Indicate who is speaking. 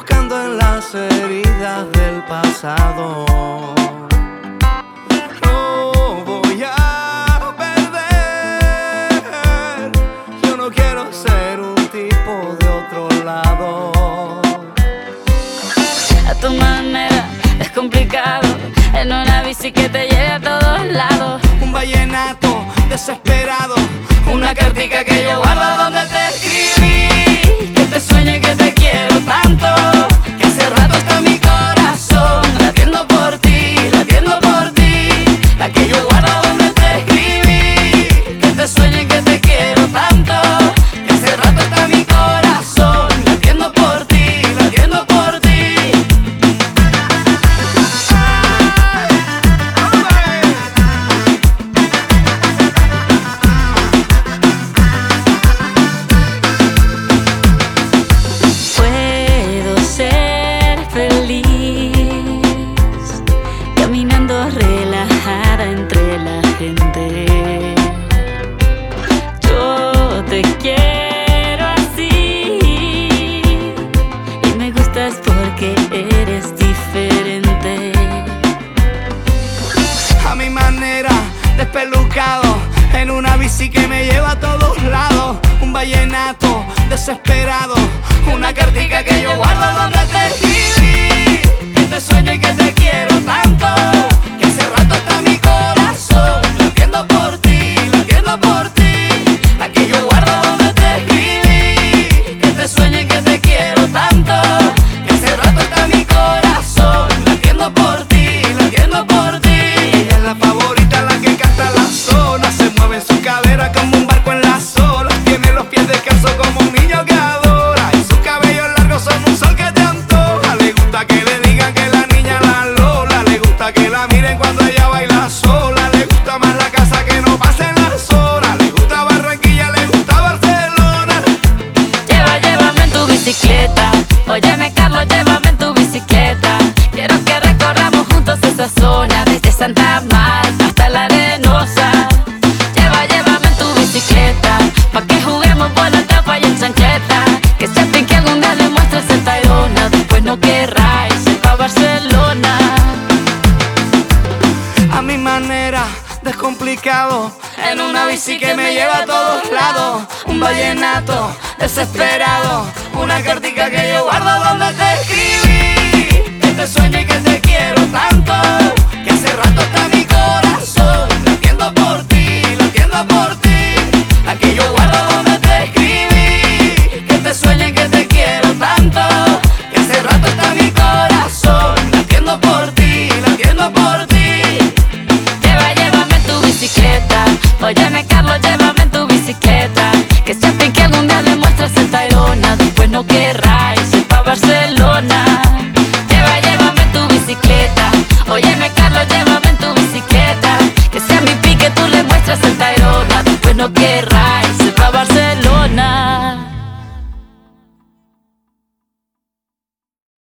Speaker 1: buscando en las heridas del pasado. No voy a perder, yo no quiero ser un tipo de otro lado.
Speaker 2: A tu manera es complicado, en una bici que te lleve a todos lados.
Speaker 1: Un vallenato desesperado, una cartica que yo guardo donde te escribí.
Speaker 2: Que te sueño y que te quiero tanto,
Speaker 1: Que hace rato está mi corazón
Speaker 2: latiendo por ti, latiendo por ti.
Speaker 1: la que yo guardo donde te escribí.
Speaker 2: Que te sueño y que te quiero tanto,
Speaker 1: Que hace rato está mi corazón
Speaker 2: latiendo por ti, latiendo por ti. Puedo ser feliz caminando relajada entre la gente. Yo te quiero así y me gustas porque eres diferente.
Speaker 1: A mi manera, despelucado, en una bici que me lleva a todos lados. Un vallenato desesperado, una cartica que yo guardo donde te escribí.
Speaker 2: Que te sueño y que te quiero tanto,
Speaker 1: Que hace rato está mi corazón
Speaker 2: latiendo por ti, latiendo por ti.
Speaker 1: la que yo guardo donde te escribí.
Speaker 2: Que te sueño y que te quiero tanto,
Speaker 1: Que hace rato está mi corazón
Speaker 2: latiendo por ti, latiendo por ti.
Speaker 1: Ella es la favorita, la que canta la zona. Se mueve en su cadera como un barco en las olas. Tiene los pies descalzos como un niño que adora. Y sus cabellos largos son un sol que te antoja. Le gusta que le digan que la niña la Lola. Le gusta que la miren cuando ella baila sola. Le gusta más la casa que no pasen las horas. Le gusta Barranquilla, le gusta Barcelona.
Speaker 2: Llévame en tu bicicleta. Óyeme, Carlos, llévame en tu bicicleta. Quiero que recorramos juntos esa zona, desde Santa Marta hasta la Arenosa. Llévame en tu bicicleta, pa' que juguemos por la tapa y en chancleta. Que sepan que algún día le muestres el Tayrona, después no querráis ir pa' Barcelona.
Speaker 1: A mi manera, descomplicado, en una bici que me lleva a todos lados. Un vallenato desesperado, una cartica que yo guardo donde te escribí. Que te sueño y que te quiero tanto, que hace rato está mi corazón latiendo por ti, latiendo por ti, la que yo guardo donde te escribí.
Speaker 2: Que te sueño y que te quiero tanto,
Speaker 1: Que hace rato está mi corazón
Speaker 2: latiendo por ti, latiendo por ti. Llévame en tu bicicleta. Óyeme, Carlos, llévame en tu bicicleta. Que sepan que algún día le muestras el Tayrona, después no querráis ir pa' Barcelona. Llévame en tu bicicleta. Óyeme,